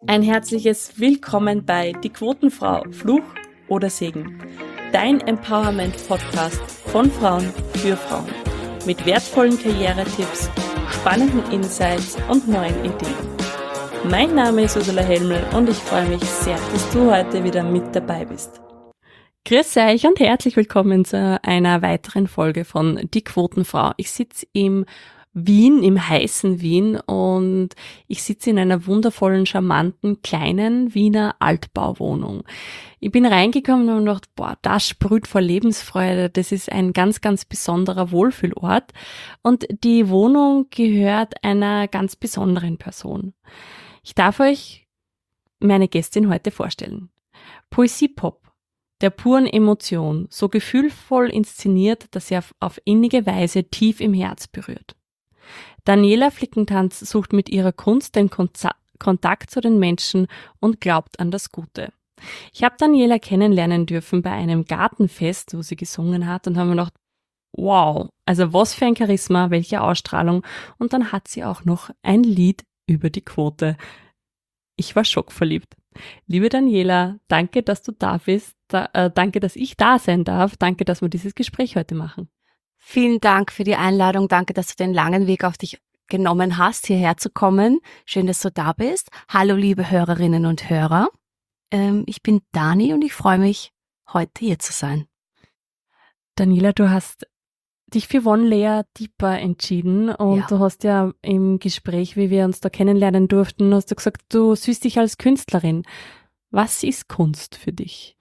Ein herzliches Willkommen bei Die Quotenfrau, Fluch oder Segen. Dein Empowerment-Podcast von Frauen für Frauen. Mit wertvollen Karrieretipps, spannenden Insights und neuen Ideen. Mein Name ist Ursula Helmel und ich freue mich sehr, dass du heute wieder mit dabei bist. Grüß euch und herzlich willkommen zu einer weiteren Folge von Die Quotenfrau. Ich sitze im heißen Wien, und ich sitze in einer wundervollen, charmanten, kleinen Wiener Altbauwohnung. Ich bin reingekommen und gedacht, das sprüht vor Lebensfreude, das ist ein ganz, ganz besonderer Wohlfühlort, und die Wohnung gehört einer ganz besonderen Person. Ich darf euch meine Gästin heute vorstellen. Poesie-Pop, der puren Emotion, so gefühlvoll inszeniert, dass sie auf innige Weise tief im Herz berührt. Daniela Flickentanz sucht mit ihrer Kunst den Kontakt zu den Menschen und glaubt an das Gute. Ich habe Daniela kennenlernen dürfen bei einem Gartenfest, wo sie gesungen hat, und habe mir gedacht, wow, also was für ein Charisma, welche Ausstrahlung. Und dann hat sie auch noch ein Lied über die Quote. Ich war schockverliebt. Liebe Daniela, danke, dass du da bist. Danke, dass ich da sein darf. Danke, dass wir dieses Gespräch heute machen. Vielen Dank für die Einladung. Danke, dass du den langen Weg auf dich genommen hast, hierher zu kommen. Schön, dass du da bist. Hallo, liebe Hörerinnen und Hörer. Ich bin Dani und ich freue mich, heute hier zu sein. Daniela, du hast dich für One Layer Deeper entschieden und Du hast ja im Gespräch, wie wir uns da kennenlernen durften, hast du gesagt, du siehst dich als Künstlerin. Was ist Kunst für dich?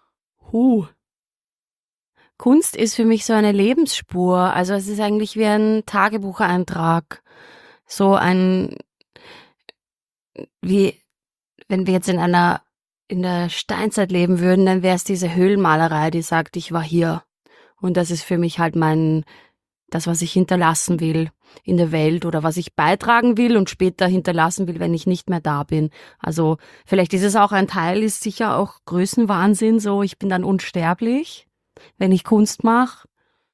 Kunst ist für mich so eine Lebensspur. Also es ist eigentlich wie ein Tagebucheintrag. So wie wenn wir jetzt in der Steinzeit leben würden, dann wäre es diese Höhlenmalerei, die sagt, ich war hier. Und das ist für mich halt das, was ich hinterlassen will in der Welt oder was ich beitragen will und später hinterlassen will, wenn ich nicht mehr da bin. Also vielleicht ist es auch ein Teil, ist sicher auch Größenwahnsinn, so ich bin dann unsterblich, wenn ich Kunst mache.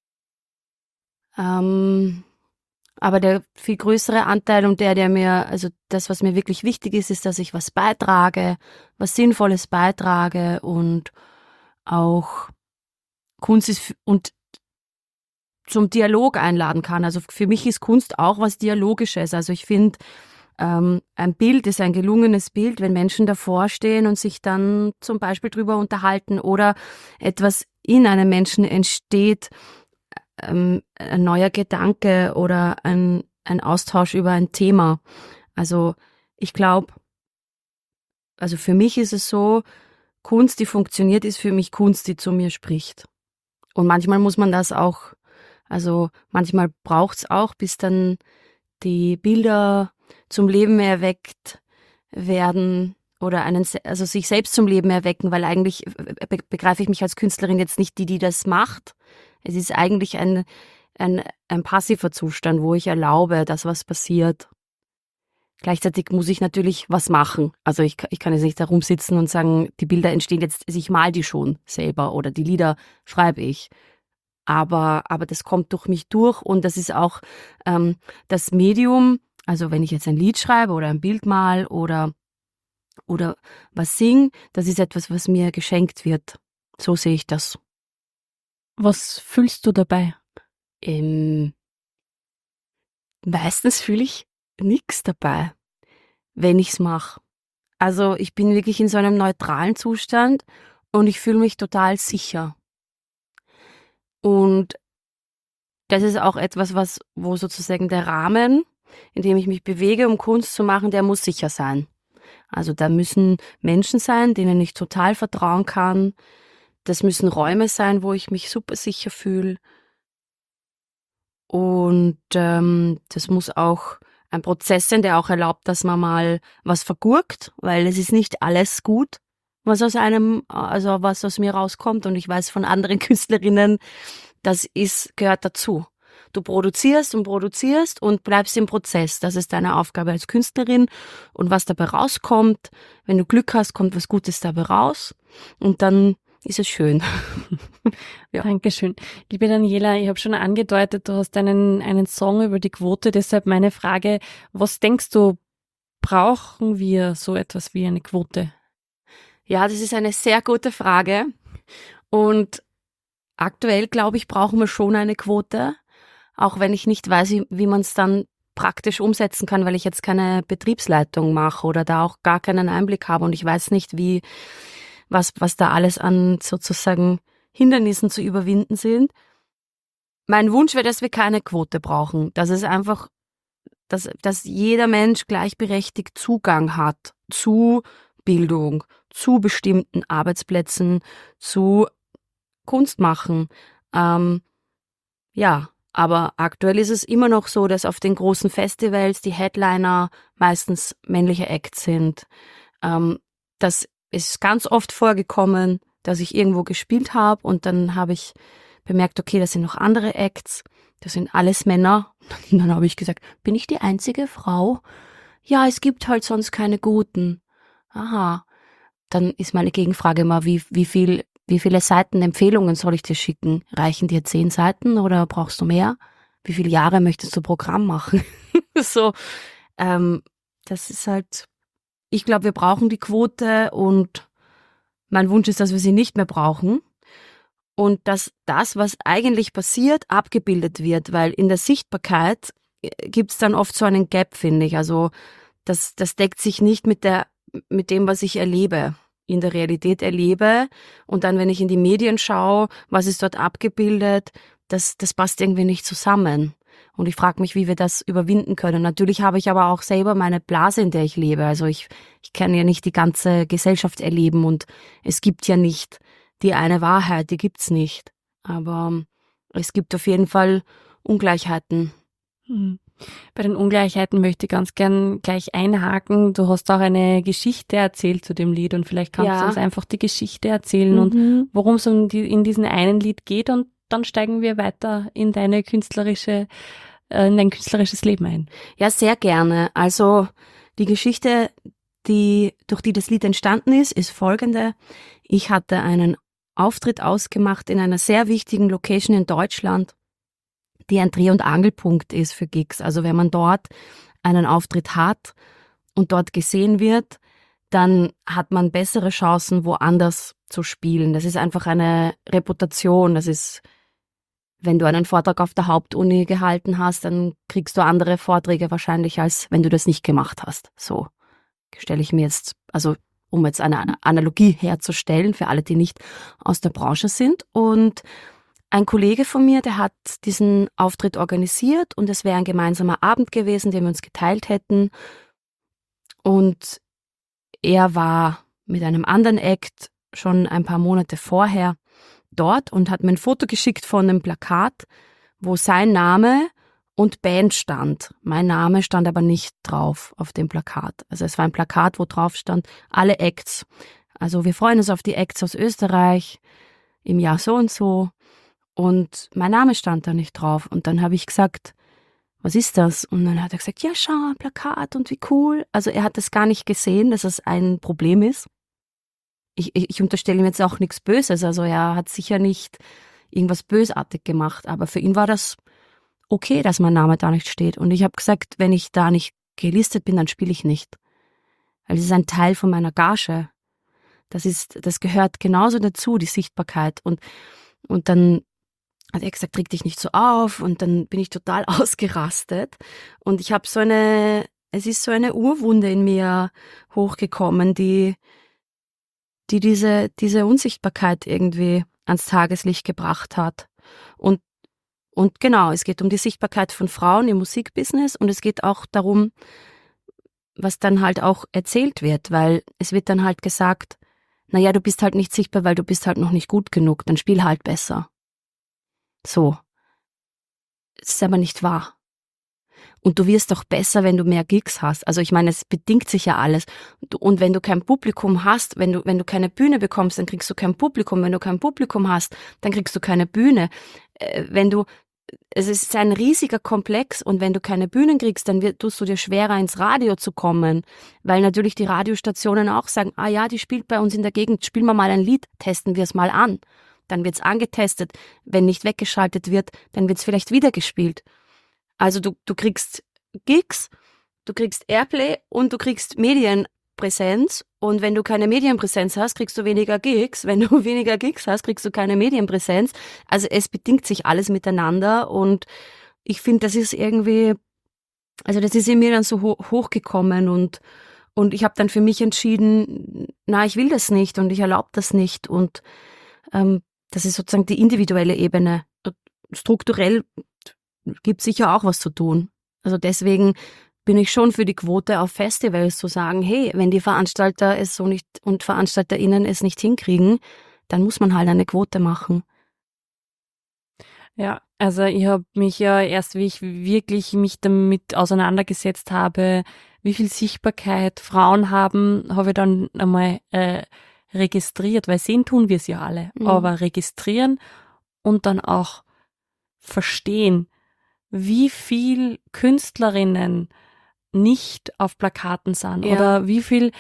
Aber der viel größere Anteil und also das, was mir wirklich wichtig ist, ist, dass ich was beitrage, was Sinnvolles beitrage und auch Kunst ist und zum Dialog einladen kann. Also für mich ist Kunst auch was Dialogisches. Also ich finde, ein Bild ist ein gelungenes Bild, wenn Menschen davor stehen und sich dann zum Beispiel drüber unterhalten oder etwas in einem Menschen entsteht, ein neuer Gedanke oder ein Austausch über ein Thema. Also ich glaube, also für mich ist es so, Kunst, die funktioniert, ist für mich Kunst, die zu mir spricht. Und manchmal muss man das auch, also manchmal braucht's auch, bis dann die Bilder zum Leben erweckt werden oder also sich selbst zum Leben erwecken, weil eigentlich begreife ich mich als Künstlerin jetzt nicht die das macht. Es ist eigentlich ein passiver Zustand, wo ich erlaube, dass was passiert. Gleichzeitig muss ich natürlich was machen. Also ich kann jetzt nicht da rumsitzen und sagen, die Bilder entstehen jetzt, ich mal die schon selber oder die Lieder schreibe ich. Aber das kommt durch mich durch und das ist auch das Medium, also wenn ich jetzt ein Lied schreibe oder ein Bild mal oder was singe, das ist etwas, was mir geschenkt wird. So sehe ich das. Was fühlst du dabei? Meistens fühle ich nichts dabei, wenn ich's mache. Also ich bin wirklich in so einem neutralen Zustand und ich fühle mich total sicher. Und das ist auch etwas, wo sozusagen der Rahmen, in dem ich mich bewege, um Kunst zu machen, der muss sicher sein. Also da müssen Menschen sein, denen ich total vertrauen kann. Das müssen Räume sein, wo ich mich super sicher fühle. Und das muss auch ein Prozess sein, der auch erlaubt, dass man mal was vergurkt, weil es ist nicht alles gut, was aus mir rauskommt. Und ich weiß von anderen Künstlerinnen, gehört dazu. Du produzierst und bleibst im Prozess. Das ist deine Aufgabe als Künstlerin. Und was dabei rauskommt, wenn du Glück hast, kommt was Gutes dabei raus. Und dann ist es schön. Ja. Dankeschön. Liebe Daniela, ich habe schon angedeutet, du hast einen Song über die Quote, deshalb meine Frage, was denkst du, brauchen wir so etwas wie eine Quote? Ja, das ist eine sehr gute Frage. Und aktuell, glaube ich, brauchen wir schon eine Quote, auch wenn ich nicht weiß, wie man es dann praktisch umsetzen kann, weil ich jetzt keine Betriebsleitung mache oder da auch gar keinen Einblick habe und ich weiß nicht, was da alles an sozusagen Hindernissen zu überwinden sind. Mein Wunsch wäre, dass wir keine Quote brauchen. Dass es einfach, dass jeder Mensch gleichberechtigt Zugang hat zu Bildung, zu bestimmten Arbeitsplätzen, zu Kunst machen. Ja, aber aktuell ist es immer noch so, dass auf den großen Festivals die Headliner meistens männliche Acts sind. Das ist ganz oft vorgekommen, dass ich irgendwo gespielt habe und dann habe ich bemerkt, okay, das sind noch andere Acts, das sind alles Männer. Und dann habe ich gesagt, bin ich die einzige Frau? Ja, es gibt halt sonst keine guten. Aha. Dann ist meine Gegenfrage immer, wie viele Seiten Empfehlungen soll ich dir schicken? Reichen dir 10 Seiten oder brauchst du mehr? Wie viele Jahre möchtest du Programm machen? So, das ist halt, ich glaube, wir brauchen die Quote und mein Wunsch ist, dass wir sie nicht mehr brauchen und dass das, was eigentlich passiert, abgebildet wird, weil in der Sichtbarkeit gibt's dann oft so einen Gap, finde ich. Also das deckt sich nicht mit dem, was ich erlebe, in der Realität erlebe. Und dann, wenn ich in die Medien schaue, was ist dort abgebildet, das passt irgendwie nicht zusammen. Und ich frage mich, wie wir das überwinden können. Natürlich habe ich aber auch selber meine Blase, in der ich lebe. Also ich kann ja nicht die ganze Gesellschaft erleben und es gibt ja nicht die eine Wahrheit, die gibt's nicht. Aber es gibt auf jeden Fall Ungleichheiten. Bei den Ungleichheiten möchte ich ganz gern gleich einhaken. Du hast auch eine Geschichte erzählt zu dem Lied und vielleicht kannst du uns einfach die Geschichte erzählen und worum es in diesem einen Lied geht und dann steigen wir weiter in dein künstlerisches Leben ein. Ja, sehr gerne. Also die Geschichte, durch die das Lied entstanden ist folgende. Ich hatte einen Auftritt ausgemacht in einer sehr wichtigen Location in Deutschland, die ein Dreh- und Angelpunkt ist für Gigs. Also wenn man dort einen Auftritt hat und dort gesehen wird, dann hat man bessere Chancen, woanders zu spielen. Das ist einfach eine Reputation. Das ist, wenn du einen Vortrag auf der Hauptuni gehalten hast, dann kriegst du andere Vorträge wahrscheinlich, als wenn du das nicht gemacht hast. So stelle ich mir jetzt, also um jetzt eine Analogie herzustellen für alle, die nicht aus der Branche sind. Und ein Kollege von mir, der hat diesen Auftritt organisiert und es wäre ein gemeinsamer Abend gewesen, den wir uns geteilt hätten. Und er war mit einem anderen Act schon ein paar Monate vorher dort und hat mir ein Foto geschickt von einem Plakat, wo sein Name und Band stand. Mein Name stand aber nicht drauf auf dem Plakat. Also es war ein Plakat, wo drauf stand, alle Acts. Also wir freuen uns auf die Acts aus Österreich im Jahr so und so. Und mein Name stand da nicht drauf. Und dann habe ich gesagt, was ist das? Und dann hat er gesagt, ja, schau, ein Plakat und wie cool. Also er hat es gar nicht gesehen, dass es ein Problem ist. Ich unterstelle ihm jetzt auch nichts Böses. Also er hat sicher nicht irgendwas bösartig gemacht. Aber für ihn war das okay, dass mein Name da nicht steht. Und ich habe gesagt, wenn ich da nicht gelistet bin, dann spiele ich nicht. Weil es ist ein Teil von meiner Gage. Das gehört genauso dazu, die Sichtbarkeit. Und dann hat er gesagt, reg dich nicht so auf. Und dann bin ich total ausgerastet. Und ich habe es ist so eine Urwunde in mir hochgekommen, die diese Unsichtbarkeit irgendwie ans Tageslicht gebracht hat. Und genau, es geht um die Sichtbarkeit von Frauen im Musikbusiness und es geht auch darum, was dann halt auch erzählt wird, weil es wird dann halt gesagt, naja, du bist halt nicht sichtbar, weil du bist halt noch nicht gut genug, dann spiel halt besser. So. Es ist aber nicht wahr. Und du wirst doch besser, wenn du mehr Gigs hast. Also ich meine, es bedingt sich ja alles. Und wenn du kein Publikum hast, wenn du keine Bühne bekommst, dann kriegst du kein Publikum. Wenn du kein Publikum hast, dann kriegst du keine Bühne. Es ist ein riesiger Komplex und wenn du keine Bühnen kriegst, dann tust du dir schwerer ins Radio zu kommen, weil natürlich die Radiostationen auch sagen, ah ja, die spielt bei uns in der Gegend, spielen wir mal ein Lied, testen wir es mal an. Dann wird's angetestet, wenn nicht weggeschaltet wird, dann wird's vielleicht wieder gespielt. Also du kriegst Gigs, du kriegst Airplay und du kriegst Medienpräsenz. Und wenn du keine Medienpräsenz hast, kriegst du weniger Gigs. Wenn du weniger Gigs hast, kriegst du keine Medienpräsenz. Also es bedingt sich alles miteinander. Und ich finde, das ist irgendwie, also das ist in mir dann so hochgekommen und ich habe dann für mich entschieden, na, ich will das nicht und ich erlaube das nicht. Und das ist sozusagen die individuelle Ebene. Strukturell gibt sicher auch was zu tun. Also deswegen bin ich schon für die Quote auf Festivals zu sagen, hey, wenn die Veranstalter es so nicht und VeranstalterInnen es nicht hinkriegen, dann muss man halt eine Quote machen. Ja, also ich habe mich ja erst, wie ich wirklich mich damit auseinandergesetzt habe, wie viel Sichtbarkeit Frauen haben, habe ich dann einmal registriert, weil sehen tun wir es ja alle, aber registrieren und dann auch verstehen, wie viel Künstlerinnen nicht auf Plakaten sind oder wie viel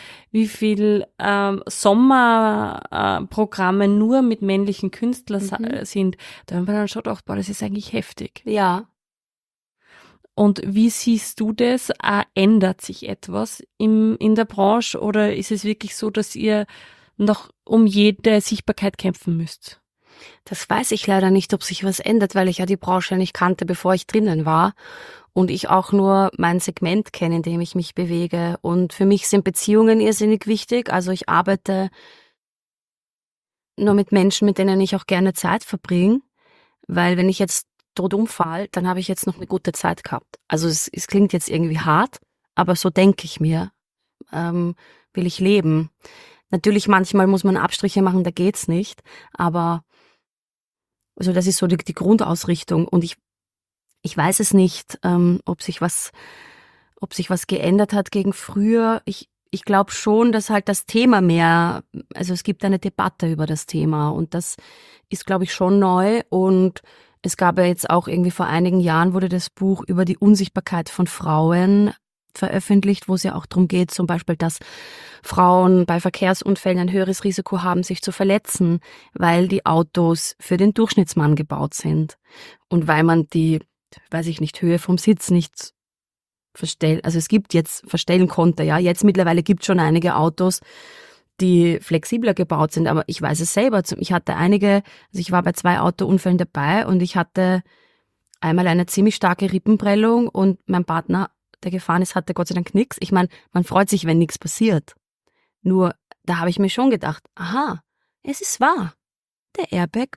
Sommerprogramme nur mit männlichen Künstlern sind. Da haben wir dann schon gedacht, boah, das ist eigentlich heftig. Ja. Und wie siehst du das? Ändert sich etwas in der Branche oder ist es wirklich so, dass ihr noch um jede Sichtbarkeit kämpfen müsst? Das weiß ich leider nicht, ob sich was ändert, weil ich ja die Branche nicht kannte, bevor ich drinnen war. Und ich auch nur mein Segment kenne, in dem ich mich bewege. Und für mich sind Beziehungen irrsinnig wichtig. Also ich arbeite nur mit Menschen, mit denen ich auch gerne Zeit verbringe. Weil wenn ich jetzt tot umfall, dann habe ich jetzt noch eine gute Zeit gehabt. Also es klingt jetzt irgendwie hart, aber so denke ich mir. Will ich leben. Natürlich, manchmal muss man Abstriche machen, da geht's nicht. Aber also das ist so die Grundausrichtung. Und ich weiß es nicht, ob sich was geändert hat gegen früher. Ich glaube schon, dass halt das Thema mehr, also es gibt eine Debatte über das Thema und das ist, glaube ich, schon neu. Und es gab ja jetzt auch irgendwie vor einigen Jahren wurde das Buch über die Unsichtbarkeit von Frauen veröffentlicht, wo es ja auch darum geht, zum Beispiel, dass Frauen bei Verkehrsunfällen ein höheres Risiko haben, sich zu verletzen, weil die Autos für den Durchschnittsmann gebaut sind und weil man die, weiß ich nicht, Höhe vom Sitz nicht verstellen, also es gibt jetzt verstellen konnte, ja, jetzt mittlerweile gibt es schon einige Autos, die flexibler gebaut sind, aber ich weiß es selber, ich hatte einige, also ich war bei 2 Autounfällen dabei und ich hatte einmal eine ziemlich starke Rippenprellung und mein Partner, der gefahren ist, hatte Gott sei Dank nichts. Ich meine, man freut sich, wenn nichts passiert. Nur, da habe ich mir schon gedacht, aha, es ist wahr. Der Airbag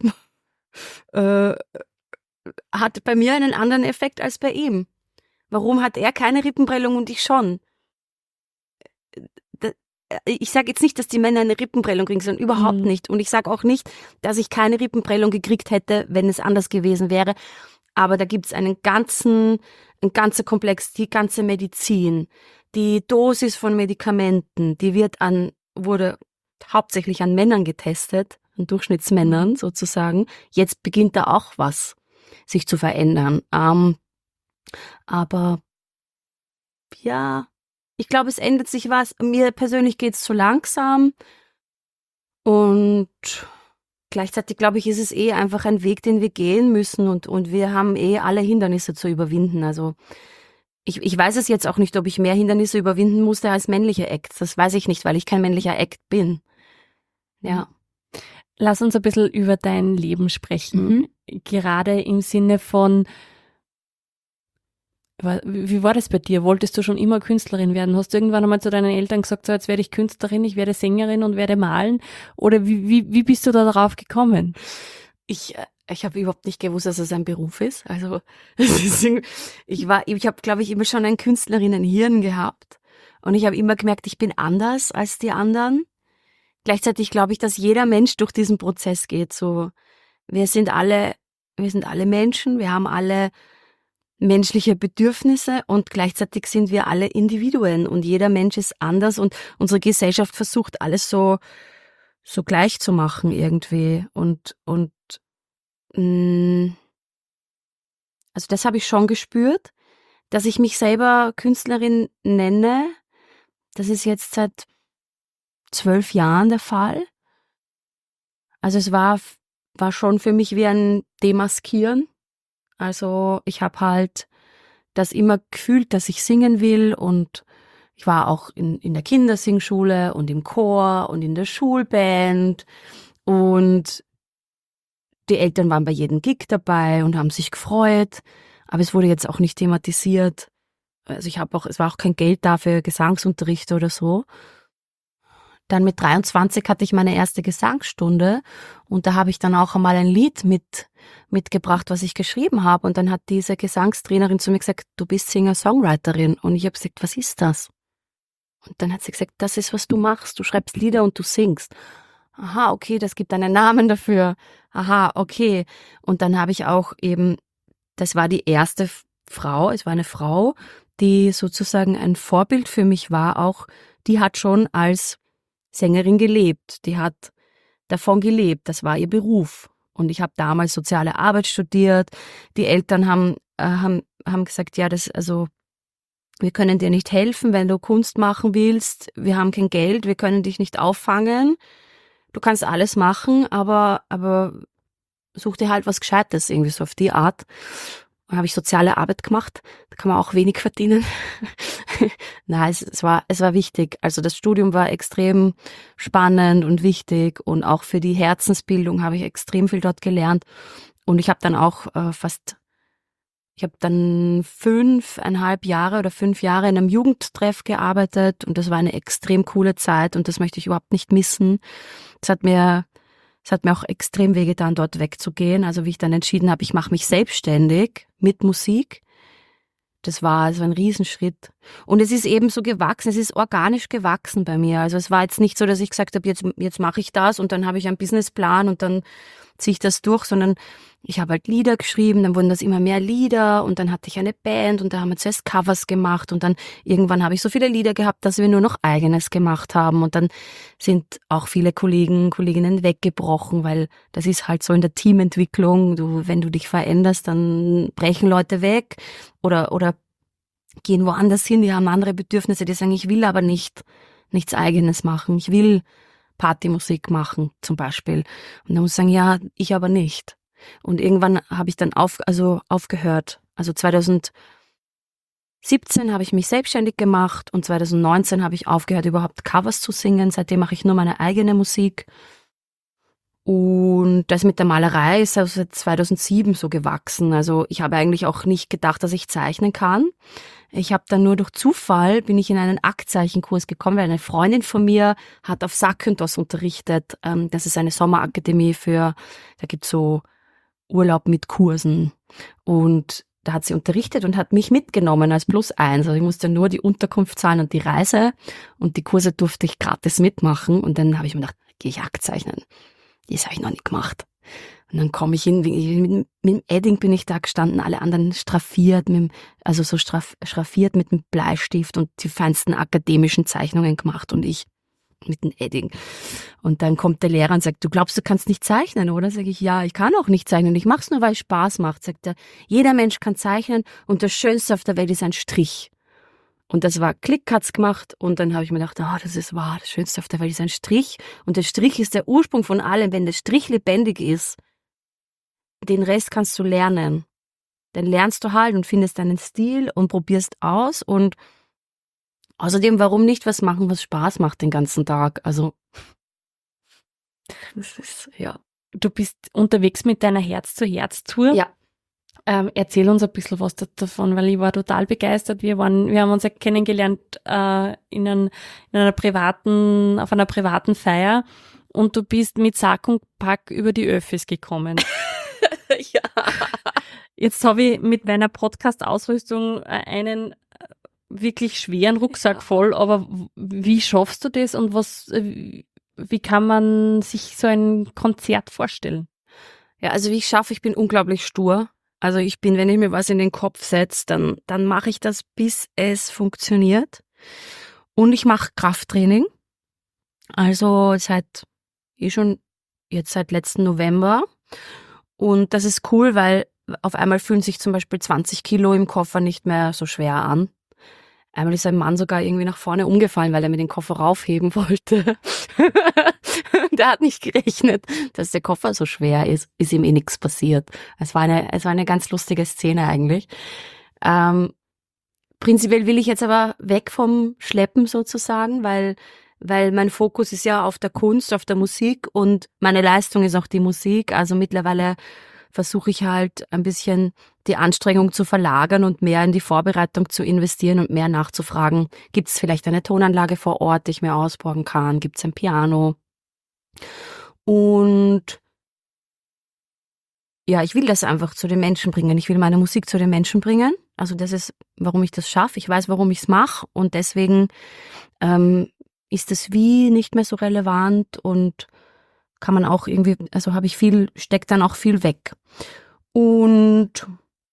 hat bei mir einen anderen Effekt als bei ihm. Warum hat er keine Rippenprellung und ich schon? Ich sage jetzt nicht, dass die Männer eine Rippenprellung kriegen, sondern überhaupt nicht. Und ich sage auch nicht, dass ich keine Rippenprellung gekriegt hätte, wenn es anders gewesen wäre. Aber da gibt's ein ganzer Komplex, die ganze Medizin, die Dosis von Medikamenten, die wurde hauptsächlich an Männern getestet, an Durchschnittsmännern sozusagen. Jetzt beginnt da auch was sich zu verändern. Aber ja, ich glaube, es ändert sich was. Mir persönlich geht's zu langsam und gleichzeitig, glaube ich, ist es einfach ein Weg, den wir gehen müssen und wir haben alle Hindernisse zu überwinden. Also ich weiß es jetzt auch nicht, ob ich mehr Hindernisse überwinden musste als männliche Acts. Das weiß ich nicht, weil ich kein männlicher Act bin. Ja. Lass uns ein bisschen über dein Leben sprechen. Gerade im Sinne von, wie war das bei dir? Wolltest du schon immer Künstlerin werden? Hast du irgendwann einmal zu deinen Eltern gesagt, so jetzt werde ich Künstlerin, ich werde Sängerin und werde malen? Oder wie bist du da darauf gekommen? Ich habe überhaupt nicht gewusst, dass es ein Beruf ist. Also ich habe, glaube ich, immer schon ein Künstlerinnenhirn gehabt. Und ich habe immer gemerkt, ich bin anders als die anderen. Gleichzeitig glaube ich, dass jeder Mensch durch diesen Prozess geht. So, wir sind alle Menschen, wir haben alle menschliche Bedürfnisse und gleichzeitig sind wir alle Individuen und jeder Mensch ist anders und unsere Gesellschaft versucht alles so gleich zu machen irgendwie und also das habe ich schon gespürt, dass ich mich selber Künstlerin nenne. Das ist jetzt seit 12 Jahren der Fall. Also es war schon für mich wie ein Demaskieren. Also ich habe halt das immer gefühlt, dass ich singen will, und ich war auch in der Kindersingschule und im Chor und in der Schulband, und die Eltern waren bei jedem Gig dabei und haben sich gefreut, aber es wurde jetzt auch nicht thematisiert. Also es war auch kein Geld da für Gesangsunterricht oder so. Dann mit 23 hatte ich meine erste Gesangsstunde, und da habe ich dann auch einmal ein Lied mitgebracht, was ich geschrieben habe, und dann hat diese Gesangstrainerin zu mir gesagt, du bist Singer-Songwriterin, und ich habe gesagt, was ist das? Und dann hat sie gesagt, das ist, was du machst, du schreibst Lieder und du singst. Aha, okay, das gibt einen Namen dafür. Aha, okay. Und dann habe ich auch eben, das war die erste Frau, es war eine Frau, die sozusagen ein Vorbild für mich war, auch die hat schon als Sängerin gelebt, die hat davon gelebt, das war ihr Beruf. Und ich habe damals soziale Arbeit studiert, die Eltern haben gesagt, ja, wir können dir nicht helfen, wenn du Kunst machen willst, wir haben kein Geld, wir können dich nicht auffangen, du kannst alles machen, aber such dir halt was Gescheites, irgendwie so auf die Art. Dann habe ich soziale Arbeit gemacht, da kann man auch wenig verdienen. Nein, es war wichtig. Also das Studium war extrem spannend und wichtig, und auch für die Herzensbildung habe ich extrem viel dort gelernt. Und ich habe dann auch ich habe dann 5,5 Jahre oder 5 Jahre in einem Jugendtreff gearbeitet, und das war eine extrem coole Zeit, und das möchte ich überhaupt nicht missen. Es hat mir auch extrem wehgetan, dort wegzugehen. Also wie ich dann entschieden habe, ich mache mich selbstständig mit Musik. Das war also ein Riesenschritt. Und es ist eben so gewachsen, es ist organisch gewachsen bei mir. Also es war jetzt nicht so, dass ich gesagt habe, jetzt mache ich das und dann habe ich einen Businessplan und dann ziehe ich das durch, sondern ich habe halt Lieder geschrieben, dann wurden das immer mehr Lieder, und dann hatte ich eine Band und da haben wir zuerst Covers gemacht, und dann irgendwann habe ich so viele Lieder gehabt, dass wir nur noch Eigenes gemacht haben, und dann sind auch viele Kolleginnen weggebrochen, weil das ist halt so in der Teamentwicklung, wenn du dich veränderst, dann brechen Leute weg oder gehen woanders hin, die haben andere Bedürfnisse, die sagen, ich will aber nichts Eigenes machen, ich will Partymusik machen zum Beispiel. Und dann muss ich sagen, ja, ich aber nicht. Und irgendwann habe ich dann aufgehört. Also 2017 habe ich mich selbstständig gemacht, und 2019 habe ich aufgehört, überhaupt Covers zu singen. Seitdem mache ich nur meine eigene Musik. Und das mit der Malerei ist also seit 2007 so gewachsen. Also ich habe eigentlich auch nicht gedacht, dass ich zeichnen kann. Ich habe dann nur durch Zufall, bin ich in einen Aktzeichenkurs gekommen, weil eine Freundin von mir hat auf Zakynthos unterrichtet. Das ist eine Sommerakademie da gibt's so Urlaub mit Kursen. Und da hat sie unterrichtet und hat mich mitgenommen als +1. Also ich musste nur die Unterkunft zahlen und die Reise, und die Kurse durfte ich gratis mitmachen. Und dann habe ich mir gedacht, gehe ich Aktzeichnen. Das habe ich noch nicht gemacht. Und dann komme ich hin, mit dem Edding bin ich da gestanden, alle anderen schraffiert, schraffiert mit dem Bleistift und die feinsten akademischen Zeichnungen gemacht, und ich mit dem Edding. Und dann kommt der Lehrer und sagt, du glaubst, du kannst nicht zeichnen, oder? Sag ich, ja, ich kann auch nicht zeichnen, ich mache es nur, weil es Spaß macht. Sagt er, jeder Mensch kann zeichnen, und das Schönste auf der Welt ist ein Strich. Und das war Klick, hat's gemacht, und dann habe ich mir gedacht, das ist wahr, das Schönste auf der Welt ist ein Strich, und der Strich ist der Ursprung von allem. Wenn der Strich lebendig ist, den Rest kannst du lernen. Dann lernst du halt und findest deinen Stil und probierst aus, und außerdem, warum nicht was machen, was Spaß macht den ganzen Tag? Also, das ist, ja. Du bist unterwegs mit deiner Herz-zu-Herz-Tour. Ja. Erzähl uns ein bisschen was davon, weil ich war total begeistert. Wir haben uns ja kennengelernt auf einer privaten Feier, und du bist mit Sack und Pack über die Öffis gekommen. Ja. Jetzt habe ich mit meiner Podcast-Ausrüstung einen wirklich schweren Rucksack voll, aber wie schaffst du das, und wie kann man sich so ein Konzert vorstellen? Ja, also ich bin unglaublich stur. Also wenn ich mir was in den Kopf setze, dann mache ich das, bis es funktioniert. Und ich mache Krafttraining. Also seit letzten November. Und das ist cool, weil auf einmal fühlen sich zum Beispiel 20 Kilo im Koffer nicht mehr so schwer an. Einmal ist ein Mann sogar irgendwie nach vorne umgefallen, weil er mir den Koffer raufheben wollte. Der hat nicht gerechnet, dass der Koffer so schwer ist. Ist ihm nichts passiert. Es war eine ganz lustige Szene eigentlich. prinzipiell will ich jetzt aber weg vom Schleppen sozusagen, weil mein Fokus ist ja auf der Kunst, auf der Musik und meine Leistung ist auch die Musik. Also mittlerweile versuche ich halt ein bisschen die Anstrengung zu verlagern und mehr in die Vorbereitung zu investieren und mehr nachzufragen. Gibt es vielleicht eine Tonanlage vor Ort, die ich mir ausborgen kann? Gibt es ein Piano? Und ja, ich will das einfach zu den Menschen bringen. Ich will meine Musik zu den Menschen bringen. Also das ist, warum ich das schaffe. Ich weiß, warum ich es mache und deswegen ist das Wie nicht mehr so relevant und kann man auch irgendwie, also steckt dann auch viel weg. Und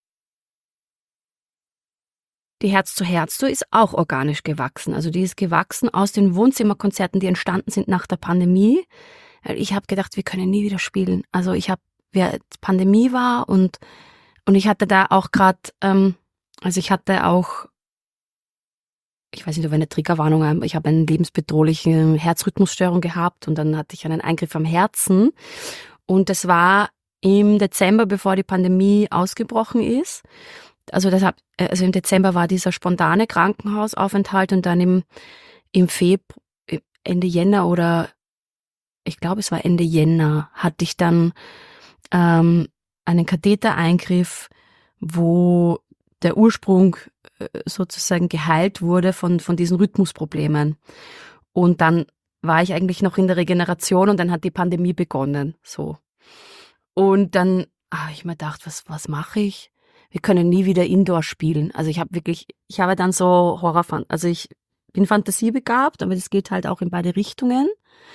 die Herz-zu-Herz-Tour ist auch organisch gewachsen. Also die ist gewachsen aus den Wohnzimmerkonzerten, die entstanden sind nach der Pandemie. Ich habe gedacht, wir können nie wieder spielen. Also Pandemie war und ich hatte da auch gerade, ich weiß nicht, ob eine Triggerwarnung habe, ich habe eine lebensbedrohliche Herzrhythmusstörung gehabt und dann hatte ich einen Eingriff am Herzen und das war im Dezember, bevor die Pandemie ausgebrochen ist. Also im Dezember war dieser spontane Krankenhausaufenthalt und dann im Februar, Ende Jänner oder ich glaube es war Ende Jänner, hatte ich dann einen Kathetereingriff, wo der Ursprung sozusagen geheilt wurde von diesen Rhythmusproblemen. Und dann war ich eigentlich noch in der Regeneration und dann hat die Pandemie begonnen. So. Und dann habe ich mir gedacht, was mache ich? Wir können nie wieder Indoor spielen. Also ich habe dann so also ich bin fantasiebegabt, aber das geht halt auch in beide Richtungen.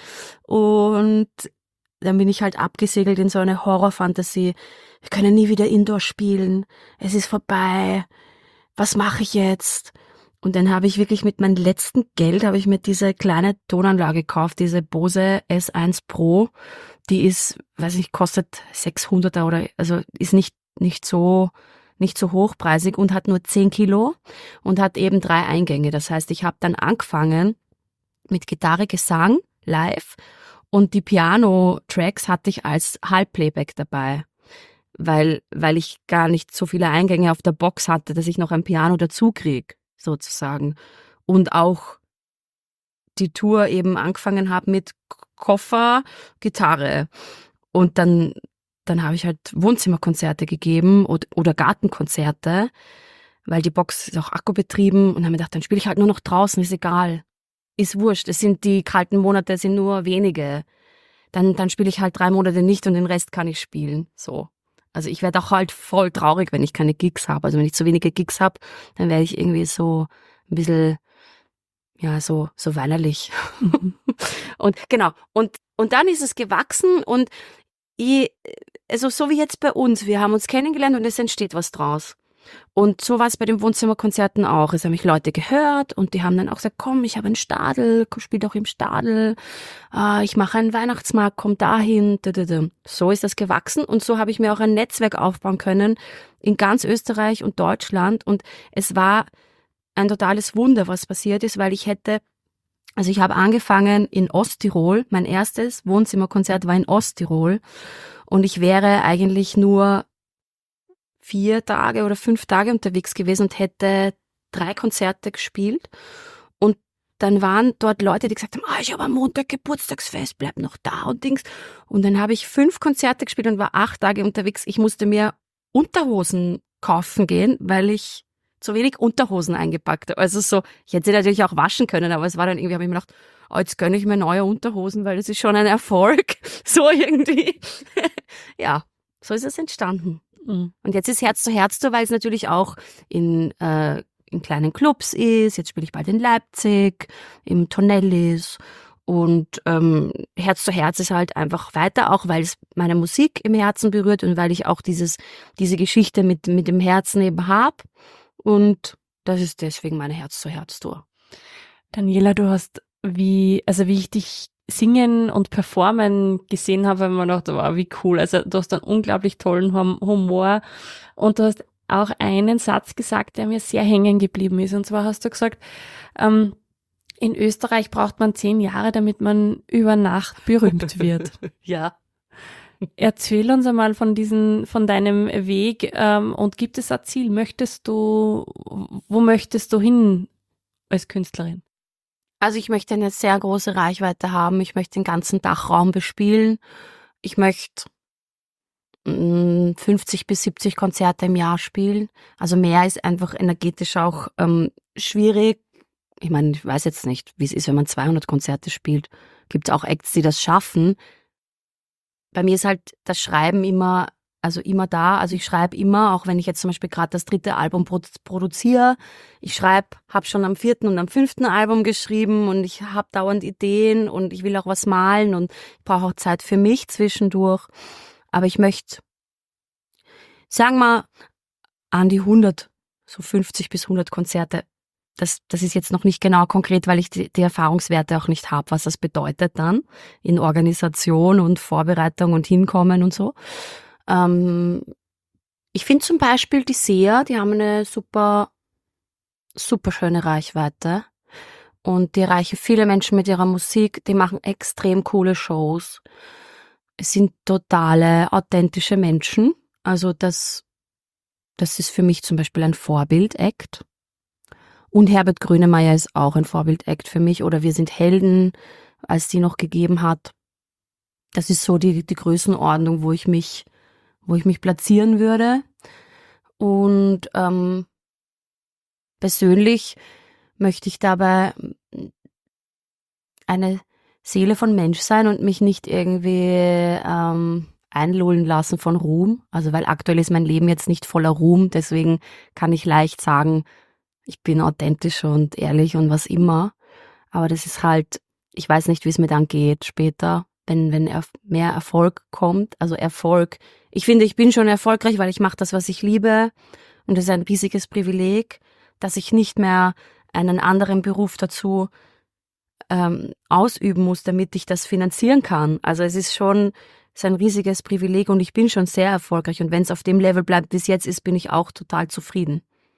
Und dann bin ich halt abgesegelt in so eine Horrorfantasie. Wir können nie wieder Indoor spielen. Es ist vorbei. Was mache ich jetzt? Und dann habe ich wirklich mit meinem letzten Geld habe ich mir diese kleine Tonanlage gekauft, diese Bose S1 Pro. Die ist, weiß nicht, kostet 600er oder, also ist nicht so hochpreisig und hat nur 10 Kilo und hat eben 3 Eingänge. Das heißt, ich habe dann angefangen mit Gitarre, Gesang, live und die Piano-Tracks hatte ich als Halbplayback dabei, weil ich gar nicht so viele Eingänge auf der Box hatte, dass ich noch ein Piano dazu krieg, sozusagen. Und auch die Tour eben angefangen habe mit Koffer, Gitarre. Und dann habe ich halt Wohnzimmerkonzerte gegeben oder Gartenkonzerte, weil die Box ist auch akkubetrieben und habe mir gedacht, dann spiele ich halt nur noch draußen, ist egal. Ist wurscht, die kalten Monate sind nur wenige. Dann spiele ich halt 3 Monate nicht und den Rest kann ich spielen. So. Also ich werde auch halt voll traurig, wenn ich keine Gigs habe. Also wenn ich zu wenige Gigs habe, dann werde ich irgendwie so ein bisschen, ja, so weinerlich. Und genau. Und dann ist es gewachsen und also so wie jetzt bei uns, wir haben uns kennengelernt und es entsteht was draus. Und so war es bei den Wohnzimmerkonzerten auch. Es haben mich Leute gehört und die haben dann auch gesagt, komm, ich habe einen Stadl, spiel doch im Stadl, ich mache einen Weihnachtsmarkt, komm dahin. So ist das gewachsen und so habe ich mir auch ein Netzwerk aufbauen können in ganz Österreich und Deutschland und es war ein totales Wunder, was passiert ist, weil ich habe angefangen in Osttirol, mein erstes Wohnzimmerkonzert war in Osttirol und ich wäre eigentlich nur 4 Tage oder 5 Tage unterwegs gewesen und hätte 3 Konzerte gespielt. Und dann waren dort Leute, die gesagt haben, ich habe am Montag Geburtstagsfest, bleib noch da und Dings. Und dann habe ich 5 Konzerte gespielt und war 8 Tage unterwegs. Ich musste mir Unterhosen kaufen gehen, weil ich zu wenig Unterhosen eingepackt habe. Also so, ich hätte sie natürlich auch waschen können, aber es war dann irgendwie, habe ich mir gedacht, jetzt gönne ich mir neue Unterhosen, weil das ist schon ein Erfolg. So irgendwie. Ja, so ist es entstanden. Und jetzt ist Herz-zu-Herz-Tour, weil es natürlich auch in kleinen Clubs ist. Jetzt spiele ich bald in Leipzig, im Tonellis. Und Herz-zu-Herz ist halt einfach weiter, auch weil es meine Musik im Herzen berührt und weil ich auch diese Geschichte mit dem Herzen eben habe. Und das ist deswegen meine Herz-zu-Herz-Tour. Daniela, du hast, wie ich dich singen und performen gesehen habe, habe ich mir gedacht, wow, wie cool. Also du hast einen unglaublich tollen Humor und du hast auch einen Satz gesagt, der mir sehr hängen geblieben ist. Und zwar hast du gesagt, in Österreich braucht man 10 Jahre, damit man über Nacht berühmt wird. Ja. Erzähl uns einmal von deinem Weg und gibt es ein Ziel? Wo möchtest du hin als Künstlerin? Also ich möchte eine sehr große Reichweite haben. Ich möchte den ganzen Dachraum bespielen. Ich möchte 50 bis 70 Konzerte im Jahr spielen. Also mehr ist einfach energetisch auch schwierig. Ich meine, ich weiß jetzt nicht, wie es ist, wenn man 200 Konzerte spielt. Gibt es auch Acts, die das schaffen. Bei mir ist halt das Schreiben immer da. Also ich schreibe immer, auch wenn ich jetzt zum Beispiel gerade das 3. Album produziere. Ich habe schon am 4. und am 5. Album geschrieben und ich habe dauernd Ideen und ich will auch was malen und ich brauche auch Zeit für mich zwischendurch. Aber ich möchte, sagen wir, an die 100, so 50 bis 100 Konzerte. Das ist jetzt noch nicht genau konkret, weil ich die Erfahrungswerte auch nicht habe, was das bedeutet dann in Organisation und Vorbereitung und Hinkommen und so. Ich finde zum Beispiel die SEA, die haben eine super, super schöne Reichweite und die erreichen viele Menschen mit ihrer Musik, die machen extrem coole Shows. Es sind totale, authentische Menschen. Also das ist für mich zum Beispiel ein Vorbild-Act. Und Herbert Grönemeyer ist auch ein Vorbild-Act für mich. Oder Wir sind Helden, als die noch gegeben hat. Das ist so die Größenordnung, wo ich mich platzieren würde. Und persönlich möchte ich dabei eine Seele von Mensch sein und mich nicht irgendwie einlullen lassen von Ruhm. Also weil aktuell ist mein Leben jetzt nicht voller Ruhm, deswegen kann ich leicht sagen, ich bin authentisch und ehrlich und was immer. Aber das ist halt, ich weiß nicht, wie es mir dann geht später, wenn mehr Erfolg kommt. Also Erfolg. Ich finde, ich bin schon erfolgreich, weil ich mache das, was ich liebe. Und das ist ein riesiges Privileg, dass ich nicht mehr einen anderen Beruf dazu ausüben muss, damit ich das finanzieren kann. Also es ist ein riesiges Privileg und ich bin schon sehr erfolgreich. Und wenn es auf dem Level bleibt, wie es jetzt ist, bin ich auch total zufrieden.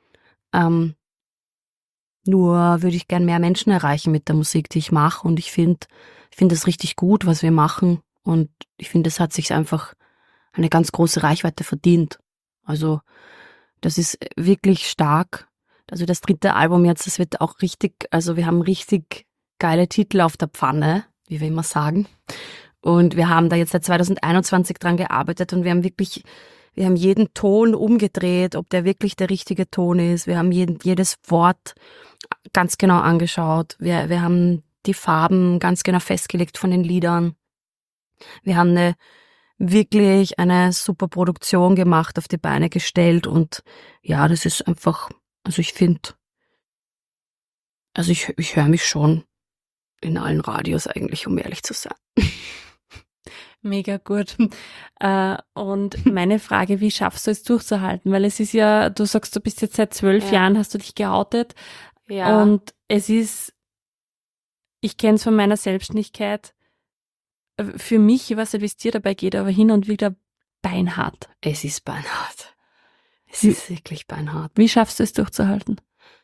Nur würde ich gern mehr Menschen erreichen mit der Musik, die ich mache. Und ich finde es richtig gut, was wir machen. Und ich finde, es hat sich einfach eine ganz große Reichweite verdient. Also das ist wirklich stark. Also das 3. Album jetzt, das wird auch richtig, also wir haben richtig geile Titel auf der Pfanne, wie wir immer sagen. Und wir haben da jetzt seit 2021 dran gearbeitet und wir haben jeden Ton umgedreht, ob der wirklich der richtige Ton ist. Wir haben jedes Wort ganz genau angeschaut. Wir haben die Farben ganz genau festgelegt von den Liedern. Wir haben wirklich eine super Produktion gemacht, auf die Beine gestellt und ja, das ist einfach, also ich finde, also ich höre mich schon in allen Radios eigentlich, um ehrlich zu sein. Mega gut. Und meine Frage, wie schaffst du es durchzuhalten? Weil es ist ja, du sagst, du bist jetzt seit 12 Jahren, hast du dich geoutet. Ja. Und es ist, ich kenne es von meiner Selbstständigkeit, für mich, ich weiß nicht, wie es dir dabei geht, aber hin und wieder beinhart. Es ist beinhart. Es ist wirklich beinhart. Wie schaffst du es durchzuhalten?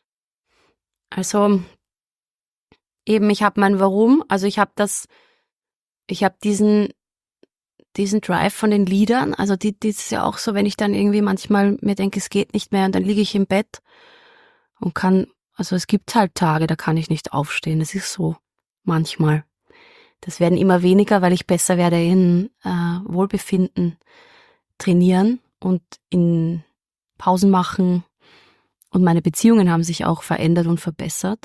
Also eben, ich habe mein Warum, also ich habe diesen Drive von den Liedern, also die ist ja auch so, wenn ich dann irgendwie manchmal mir denke, es geht nicht mehr und dann liege ich im Bett und also es gibt halt Tage, da kann ich nicht aufstehen, es ist so, manchmal. Das werden immer weniger, weil ich besser werde in Wohlbefinden trainieren und in Pausen machen und meine Beziehungen haben sich auch verändert und verbessert.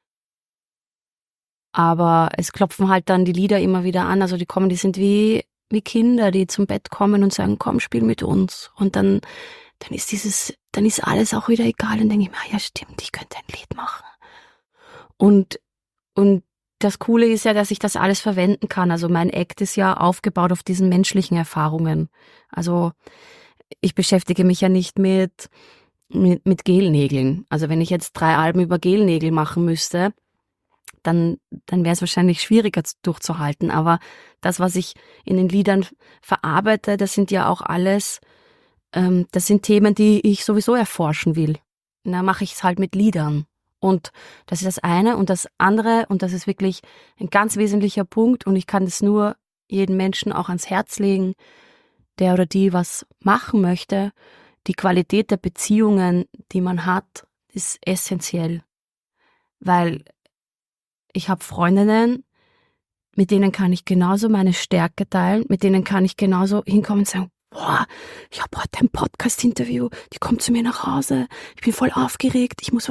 Aber es klopfen halt dann die Lieder immer wieder an, also die sind wie Kinder, die zum Bett kommen und sagen, komm, spiel mit uns. Und dann ist alles auch wieder egal. Dann denke ich mir, ja stimmt, ich könnte ein Lied machen. Und das Coole ist ja, dass ich das alles verwenden kann. Also mein Act ist ja aufgebaut auf diesen menschlichen Erfahrungen. Also ich beschäftige mich ja nicht mit Gelnägeln. Also wenn ich jetzt 3 Alben über Gelnägel machen müsste, dann wäre es wahrscheinlich schwieriger durchzuhalten. Aber das, was ich in den Liedern verarbeite, das sind ja auch alles, das sind Themen, die ich sowieso erforschen will. Da mache ich es halt mit Liedern. Und das ist das eine. Und das andere, und das ist wirklich ein ganz wesentlicher Punkt, und ich kann das nur jeden Menschen auch ans Herz legen, der oder die was machen möchte. Die Qualität der Beziehungen, die man hat, ist essentiell. Weil ich habe Freundinnen, mit denen kann ich genauso meine Stärke teilen, mit denen kann ich genauso hinkommen und sagen, boah, ich habe heute ein Podcast-Interview, die kommt zu mir nach Hause, ich bin voll aufgeregt, ich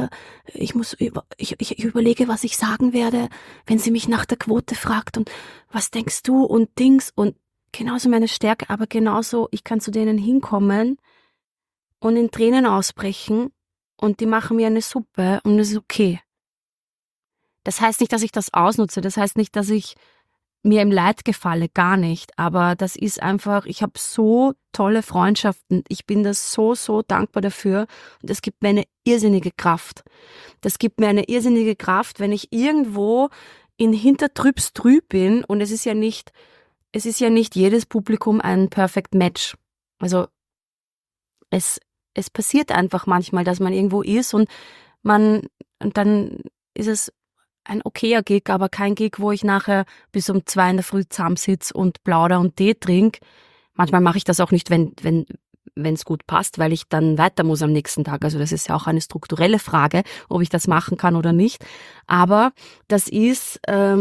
überlege, was ich sagen werde, wenn sie mich nach der Quote fragt und was denkst du und Dings und genauso meine Stärke, aber genauso, ich kann zu denen hinkommen und in Tränen ausbrechen und die machen mir eine Suppe und es ist okay. Das heißt nicht, dass ich das ausnutze, das heißt nicht, dass ich mir im Leid gefalle, gar nicht, aber das ist einfach, ich habe so tolle Freundschaften, ich bin das so dankbar dafür und das gibt mir eine irrsinnige Kraft. Das gibt mir eine irrsinnige Kraft, wenn ich irgendwo in Hintertrübstrüb bin und es ist ja nicht jedes Publikum ein Perfect Match. Also es passiert einfach manchmal, dass man irgendwo ist und dann ist es ein okayer Gig, aber kein Gig, wo ich nachher bis um 2 in der Früh zusammensitze und plauder und Tee trinke. Manchmal mache ich das auch nicht, wenn es gut passt, weil ich dann weiter muss am nächsten Tag. Also das ist ja auch eine strukturelle Frage, ob ich das machen kann oder nicht. Aber das ist,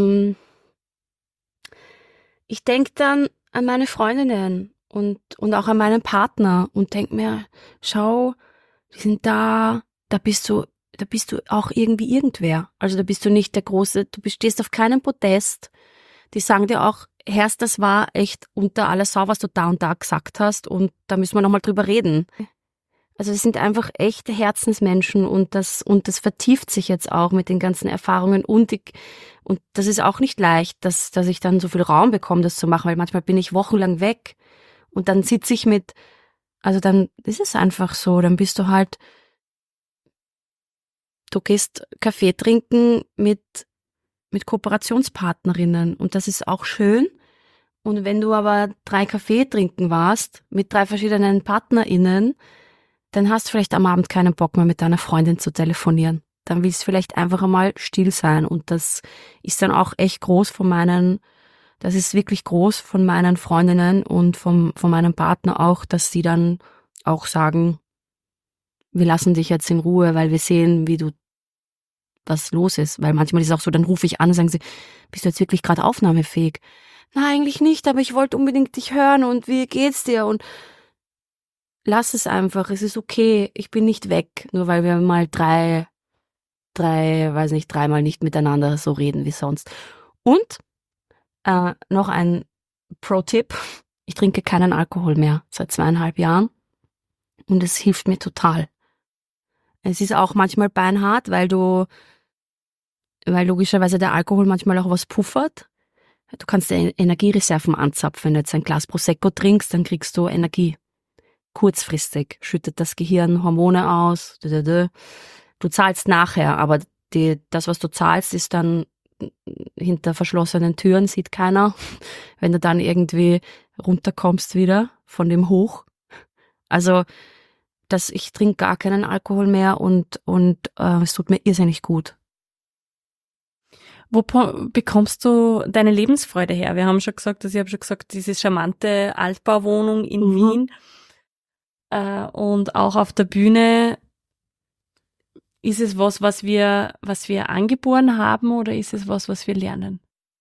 ich denke dann an meine Freundinnen und auch an meinen Partner und denke mir, schau, die sind da bist du auch irgendwie irgendwer. Also da bist du nicht der Große, du stehst auf keinem Podest. Die sagen dir auch, Herrst, das war echt unter aller Sau, was du da und da gesagt hast und da müssen wir nochmal drüber reden. Also es sind einfach echte Herzensmenschen und das vertieft sich jetzt auch mit den ganzen Erfahrungen und das ist auch nicht leicht, dass ich dann so viel Raum bekomme, das zu machen, weil manchmal bin ich wochenlang weg und dann sitze ich also dann ist es einfach so, dann bist du halt, du gehst Kaffee trinken mit Kooperationspartnerinnen und das ist auch schön. Und wenn du aber 3 Kaffee trinken warst mit 3 verschiedenen PartnerInnen, dann hast du vielleicht am Abend keinen Bock mehr mit deiner Freundin zu telefonieren. Dann willst du vielleicht einfach einmal still sein und das ist dann auch echt groß das ist wirklich groß von meinen Freundinnen und von meinem Partner auch, dass sie dann auch sagen, wir lassen dich jetzt in Ruhe, weil wir sehen, was los ist. Weil manchmal ist es auch so, dann rufe ich an und sagen sie, bist du jetzt wirklich gerade aufnahmefähig? Na, eigentlich nicht, aber ich wollte unbedingt dich hören und wie geht's dir? Und lass es einfach, es ist okay, ich bin nicht weg, nur weil wir mal dreimal nicht miteinander so reden wie sonst. Und noch ein Pro-Tipp, ich trinke keinen Alkohol mehr seit 2,5 Jahren und es hilft mir total. Es ist auch manchmal beinhart, weil logischerweise der Alkohol manchmal auch was puffert. Du kannst dir Energiereserven anzapfen. Wenn du jetzt ein Glas Prosecco trinkst, dann kriegst du Energie. Kurzfristig schüttet das Gehirn Hormone aus. Du zahlst nachher, aber das, was du zahlst, ist dann hinter verschlossenen Türen, sieht keiner. Wenn du dann irgendwie runterkommst wieder von dem Hoch. Also ich trinke gar keinen Alkohol mehr und es tut mir irrsinnig gut. Wo bekommst du deine Lebensfreude her? Ich habe schon gesagt, diese charmante Altbauwohnung in Wien und auch auf der Bühne. Ist es was wir angeboren haben oder ist es was wir lernen?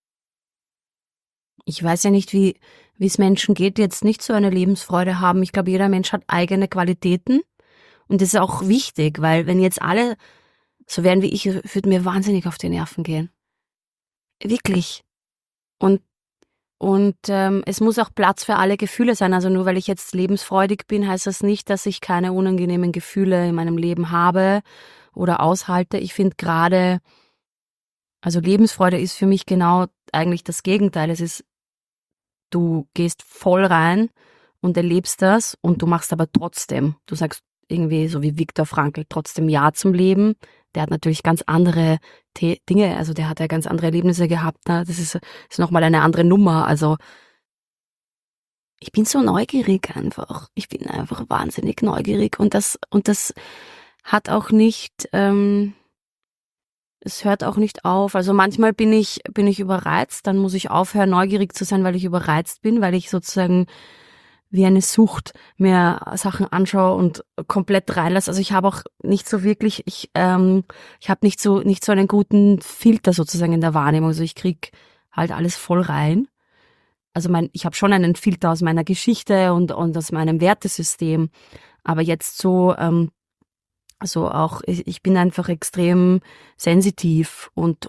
Ich weiß ja nicht, wie es Menschen geht, die jetzt nicht so eine Lebensfreude haben. Ich glaube, jeder Mensch hat eigene Qualitäten und das ist auch wichtig, weil wenn jetzt alle so wären wie ich, würde mir wahnsinnig auf die Nerven gehen. Wirklich. Und es muss auch Platz für alle Gefühle sein. Also nur weil ich jetzt lebensfreudig bin, heißt das nicht, dass ich keine unangenehmen Gefühle in meinem Leben habe oder aushalte. Ich finde gerade, also Lebensfreude ist für mich genau eigentlich das Gegenteil. Es ist, du gehst voll rein und erlebst das und du machst aber trotzdem, du sagst irgendwie so wie Viktor Frankl, trotzdem Ja zum Leben. Der hat natürlich ganz andere Dinge, also der hat ja ganz andere Erlebnisse gehabt. Ne? Das ist nochmal eine andere Nummer. Also ich bin so neugierig einfach. Ich bin einfach wahnsinnig neugierig und das hat auch nicht, es hört auch nicht auf. Also manchmal bin ich überreizt, dann muss ich aufhören, neugierig zu sein, weil ich überreizt bin, weil ich sozusagen wie eine Sucht mir Sachen anschaue und komplett reinlasse. Also ich habe auch nicht so wirklich, ich habe nicht so einen guten Filter sozusagen in der Wahrnehmung. Also ich krieg halt alles voll rein. Also ich habe schon einen Filter aus meiner Geschichte und aus meinem Wertesystem. Aber jetzt so, also auch, ich bin einfach extrem sensitiv und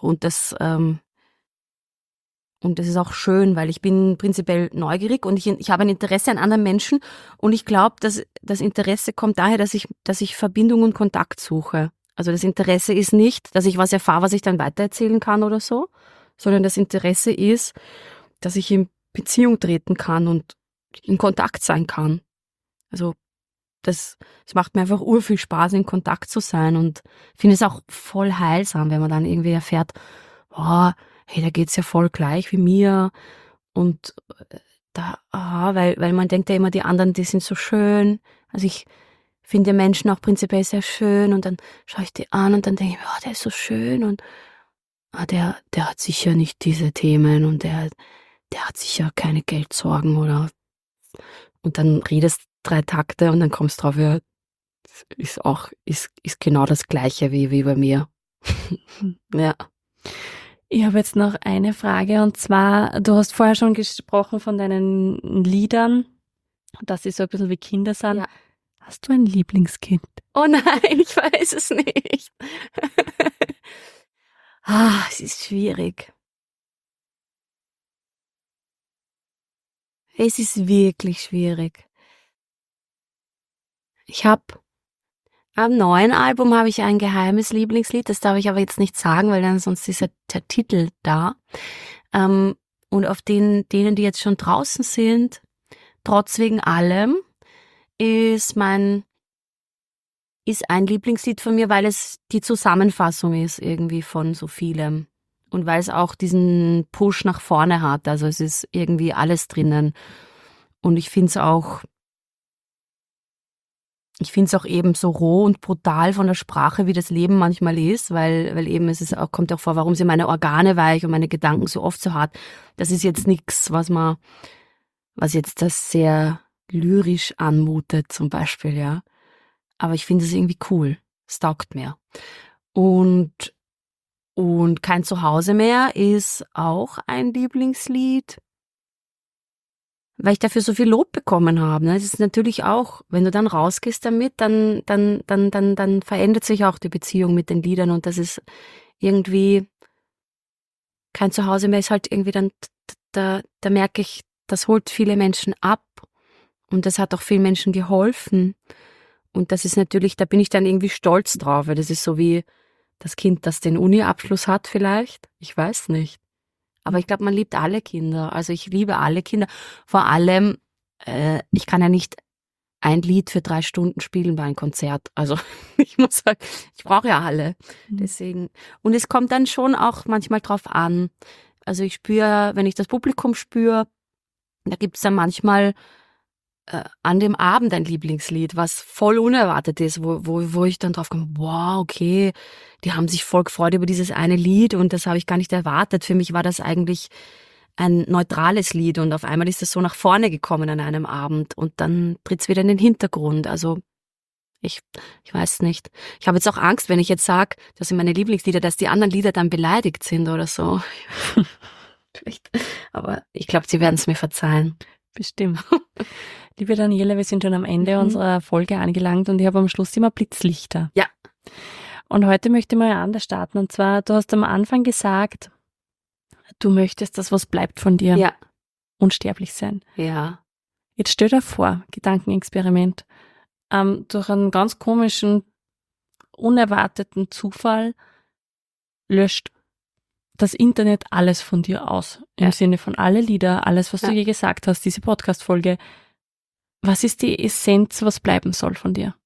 das ist auch schön, weil ich bin prinzipiell neugierig und ich habe ein Interesse an anderen Menschen und ich glaube, dass das Interesse kommt daher, dass ich Verbindung und Kontakt suche. Also das Interesse ist nicht, dass ich was erfahre, was ich dann weitererzählen kann oder so, sondern das Interesse ist, dass ich in Beziehung treten kann und in Kontakt sein kann. Also es macht mir einfach urviel Spaß, in Kontakt zu sein und finde es auch voll heilsam, wenn man dann irgendwie erfährt, oh, hey, da geht's ja voll gleich wie mir und weil man denkt ja immer, die anderen, die sind so schön. Also ich finde Menschen auch prinzipiell sehr schön und dann schaue ich die an und dann denke ich mir, oh, der ist so schön und der hat sicher nicht diese Themen und der hat sicher keine Geldsorgen oder und dann redest 3 Takte und dann kommst drauf, ja, ist genau das Gleiche wie bei mir. Ja. Ich habe jetzt noch eine Frage und zwar, du hast vorher schon gesprochen von deinen Liedern, dass sie so ein bisschen wie Kinder sind. Ja. Hast du ein Lieblingskind? Oh nein, ich weiß es nicht. Es ist schwierig. Es ist wirklich schwierig. Am neuen Album habe ich ein geheimes Lieblingslied, das darf ich aber jetzt nicht sagen, weil dann sonst ist der Titel da. Und auf denen, die jetzt schon draußen sind, trotz wegen allem, ist ein Lieblingslied von mir, weil es die Zusammenfassung ist irgendwie von so vielem. Und weil es auch diesen Push nach vorne hat. Also es ist irgendwie alles drinnen. Und ich finde es auch eben so roh und brutal von der Sprache, wie das Leben manchmal ist, weil eben kommt auch vor, warum sind meine Organe weich und meine Gedanken so oft so hart. Das ist jetzt nichts, was jetzt das sehr lyrisch anmutet zum Beispiel, ja. Aber ich finde es irgendwie cool. Es taugt mir. Und Kein Zuhause mehr ist auch ein Lieblingslied, weil ich dafür so viel Lob bekommen habe. Es ist natürlich auch, wenn du dann rausgehst damit, dann verändert sich auch die Beziehung mit den Liedern und das ist irgendwie, Kein Zuhause mehr ist halt irgendwie dann, da merke ich, das holt viele Menschen ab und das hat auch vielen Menschen geholfen. Und das ist natürlich, da bin ich dann irgendwie stolz drauf, weil das ist so wie das Kind, das den Uni-Abschluss hat vielleicht. Ich weiß nicht. Aber ich glaube, man liebt alle Kinder. Also ich liebe alle Kinder. Vor allem, ich kann ja nicht ein Lied für 3 Stunden spielen bei einem Konzert. Also ich muss sagen, ich brauche ja alle. Deswegen. Und es kommt dann schon auch manchmal drauf an. Also ich spüre, wenn ich das Publikum spüre, da gibt es dann manchmal an dem Abend ein Lieblingslied, was voll unerwartet ist, wo ich dann drauf komme, wow, okay, die haben sich voll gefreut über dieses eine Lied und das habe ich gar nicht erwartet. Für mich war das eigentlich ein neutrales Lied und auf einmal ist es so nach vorne gekommen an einem Abend und dann tritt's wieder in den Hintergrund. Also ich weiß nicht. Ich habe jetzt auch Angst, wenn ich jetzt sage, das sind meine Lieblingslieder, dass die anderen Lieder dann beleidigt sind oder so. Aber ich glaube, sie werden es mir verzeihen. Bestimmt. Liebe Daniela, wir sind schon am Ende unserer Folge angelangt und ich habe am Schluss immer Blitzlichter. Ja. Und heute möchte ich mal anders starten. Und zwar, du hast am Anfang gesagt, du möchtest, dass was bleibt von dir. Ja. Unsterblich sein. Ja. Jetzt stell dir vor, Gedankenexperiment, durch einen ganz komischen, unerwarteten Zufall löscht das Internet alles von dir aus. Im Sinne von alle Lieder, alles, was du je gesagt hast, diese Podcast-Folge. Was ist die Essenz, was bleiben soll von dir?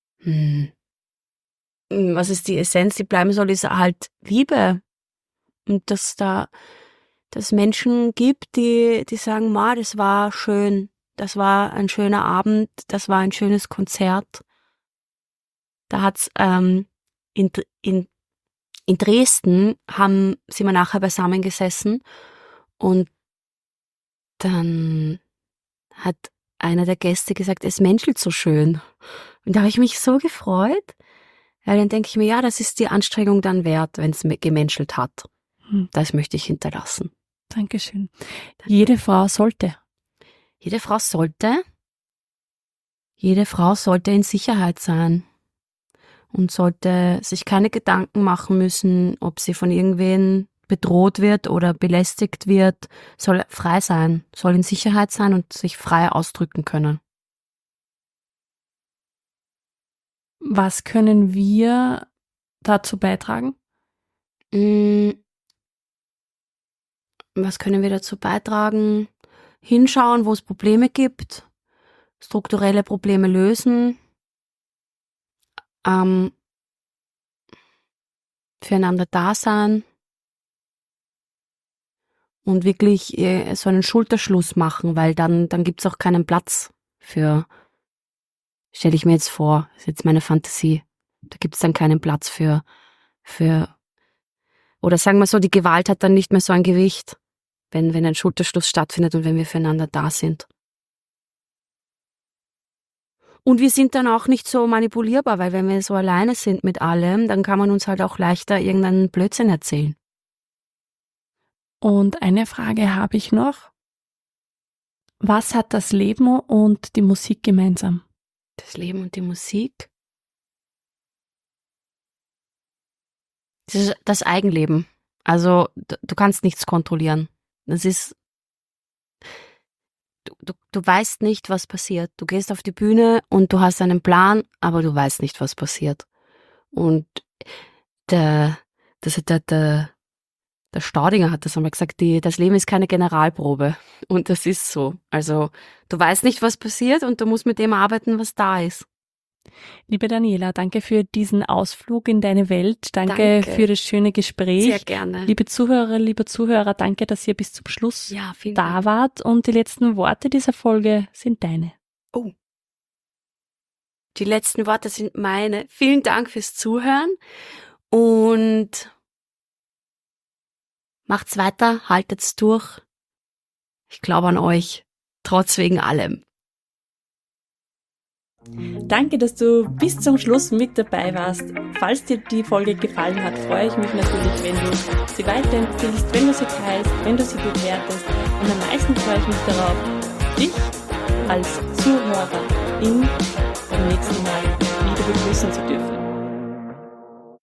Was ist die Essenz, die bleiben soll, ist halt Liebe. Und dass es Menschen gibt, die sagen, das war schön, das war ein schöner Abend, das war ein schönes Konzert. Da hat's in Dresden sind wir nachher beisammen gesessen und dann hat einer der Gäste gesagt, es menschelt so schön. Und da habe ich mich so gefreut, weil dann denke ich mir, ja, das ist die Anstrengung dann wert, wenn es gemenschelt hat. Das möchte ich hinterlassen. Dankeschön. Jede Frau sollte in Sicherheit sein und sollte sich keine Gedanken machen müssen, ob sie von irgendwen bedroht wird oder belästigt wird, soll frei sein, soll in Sicherheit sein und sich frei ausdrücken können. Was können wir dazu beitragen? Was können wir dazu beitragen? Hinschauen, wo es Probleme gibt, strukturelle Probleme lösen, füreinander da sein und wirklich so einen Schulterschluss machen, weil dann gibt's auch keinen Platz für, stelle ich mir jetzt vor, ist jetzt meine Fantasie, da gibt's dann keinen Platz für, oder sagen wir so, die Gewalt hat dann nicht mehr so ein Gewicht, wenn ein Schulterschluss stattfindet und wenn wir füreinander da sind. Und wir sind dann auch nicht so manipulierbar, weil wenn wir so alleine sind mit allem, dann kann man uns halt auch leichter irgendeinen Blödsinn erzählen. Und eine Frage habe ich noch. Was hat das Leben und die Musik gemeinsam? Das Leben und die Musik? Das ist das Eigenleben. Also du kannst nichts kontrollieren. Das ist, du weißt nicht, was passiert. Du gehst auf die Bühne und du hast einen Plan, aber du weißt nicht, was passiert. Und der Staudinger hat das einmal gesagt, das Leben ist keine Generalprobe. Und das ist so. Also du weißt nicht, was passiert und du musst mit dem arbeiten, was da ist. Liebe Daniela, danke für diesen Ausflug in deine Welt. Danke für das schöne Gespräch. Sehr gerne. Liebe Zuhörerinnen, liebe Zuhörer, danke, dass ihr bis zum Schluss da wart. Und die letzten Worte dieser Folge sind deine. Oh. Die letzten Worte sind meine. Vielen Dank fürs Zuhören und macht's weiter, haltet's durch. Ich glaube an euch, trotz wegen allem. Danke, dass du bis zum Schluss mit dabei warst. Falls dir die Folge gefallen hat, freue ich mich natürlich, wenn du sie weiterempfiehlst, wenn du sie teilst, wenn du sie bewertest. Und am meisten freue ich mich darauf, dich als Zuhörer beim nächsten Mal wieder begrüßen zu dürfen.